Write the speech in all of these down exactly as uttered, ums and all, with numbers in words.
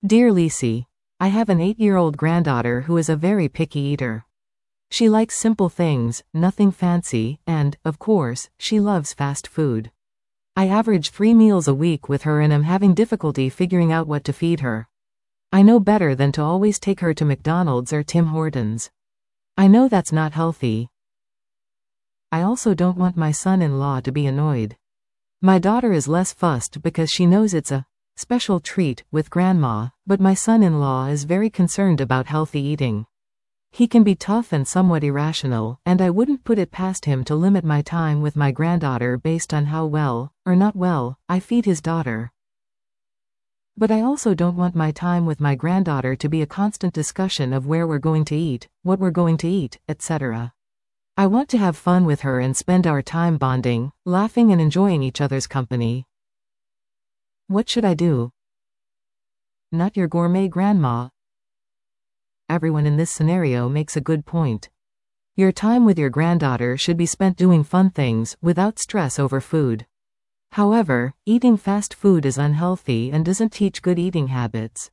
Dear Lisi, I have an eight-year-old granddaughter who is a very picky eater. She likes simple things, nothing fancy, and, of course, she loves fast food. I average three meals a week with her and am having difficulty figuring out what to feed her. I know better than to always take her to McDonald's or Tim Hortons. I know that's not healthy. I also don't want my son-in-law to be annoyed. My daughter is less fussed because she knows it's a special treat with grandma, but my son-in-law is very concerned about healthy eating. He can be tough and somewhat irrational, and I wouldn't put it past him to limit my time with my granddaughter based on how well, or not well, I feed his daughter. But I also don't want my time with my granddaughter to be a constant discussion of where we're going to eat, what we're going to eat, et cetera. I want to have fun with her and spend our time bonding, laughing and enjoying each other's company. What should I do? Not your gourmet grandma. Everyone in this scenario makes a good point. Your time with your granddaughter should be spent doing fun things, without stress over food. However, eating fast food is unhealthy and doesn't teach good eating habits.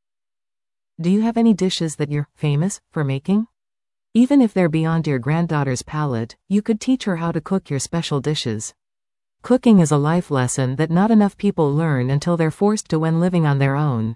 Do you have any dishes that you're famous for making? Even if they're beyond your granddaughter's palate, you could teach her how to cook your special dishes. Cooking is a life lesson that not enough people learn until they're forced to when living on their own.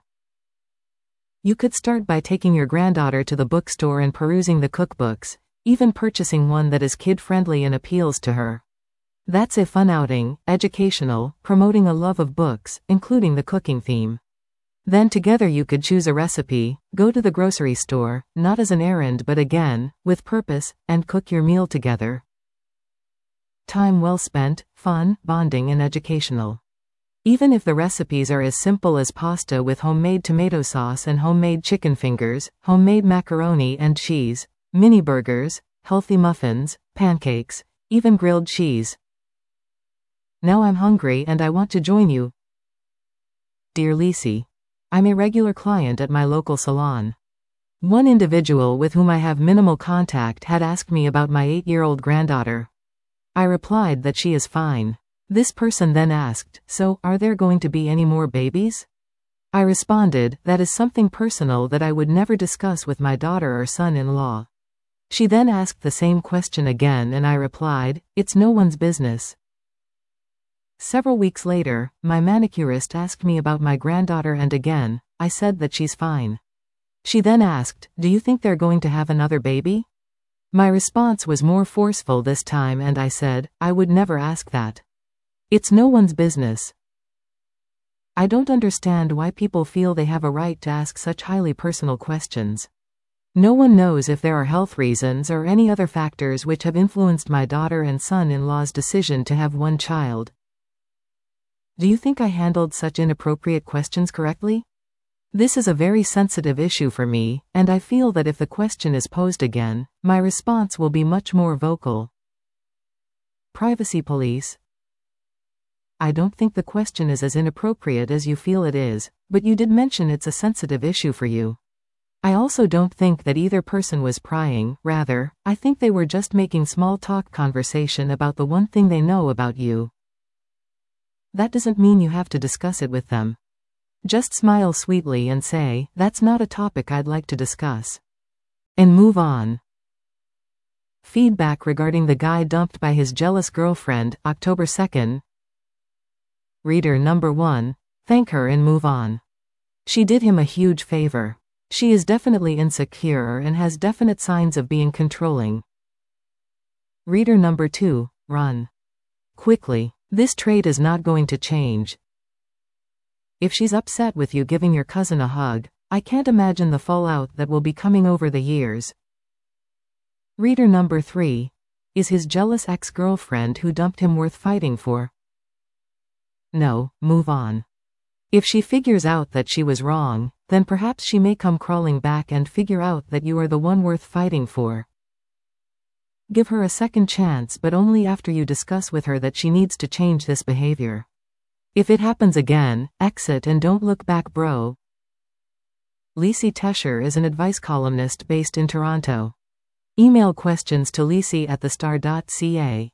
You could start by taking your granddaughter to the bookstore and perusing the cookbooks, even purchasing one that is kid-friendly and appeals to her. That's a fun outing, educational, promoting a love of books, including the cooking theme. Then together you could choose a recipe, go to the grocery store, not as an errand but again, with purpose, and cook your meal together. Time well spent, fun, bonding and educational. Even if the recipes are as simple as pasta with homemade tomato sauce and homemade chicken fingers, homemade macaroni and cheese, mini burgers, healthy muffins, pancakes, even grilled cheese. Now I'm hungry and I want to join you. Dear Lisi, I'm a regular client at my local salon. One individual with whom I have minimal contact had asked me about my eight-year-old granddaughter. I replied that she is fine. This person then asked, so, are there going to be any more babies? I responded, that is something personal that I would never discuss with my daughter or son-in-law. She then asked the same question again and I replied, it's no one's business. Several weeks later, my manicurist asked me about my granddaughter and again, I said that she's fine. She then asked, do you think they're going to have another baby? My response was more forceful this time and I said, I would never ask that. It's no one's business. I don't understand why people feel they have a right to ask such highly personal questions. No one knows if there are health reasons or any other factors which have influenced my daughter and son-in-law's decision to have one child. Do you think I handled such inappropriate questions correctly? This is a very sensitive issue for me, and I feel that if the question is posed again, my response will be much more vocal. Privacy police. I don't think the question is as inappropriate as you feel it is, but you did mention it's a sensitive issue for you. I also don't think that either person was prying, rather, I think they were just making small talk conversation about the one thing they know about you. That doesn't mean you have to discuss it with them. Just smile sweetly and say, that's not a topic I'd like to discuss. And move on. Feedback regarding the guy dumped by his jealous girlfriend, October second. Reader number one, thank her and move on. She did him a huge favor. She is definitely insecure and has definite signs of being controlling. Reader number two, run. Quickly. This trait is not going to change. If she's upset with you giving your cousin a hug, I can't imagine the fallout that will be coming over the years. Reader number three, is his jealous ex-girlfriend who dumped him worth fighting for? No, move on. If she figures out that she was wrong, then perhaps she may come crawling back and figure out that you are the one worth fighting for. Give her a second chance, but only after you discuss with her that she needs to change this behavior. If it happens again, exit and don't look back, bro. Lisi Tesher is an advice columnist based in Toronto. Email questions to lisi at the star dot c a.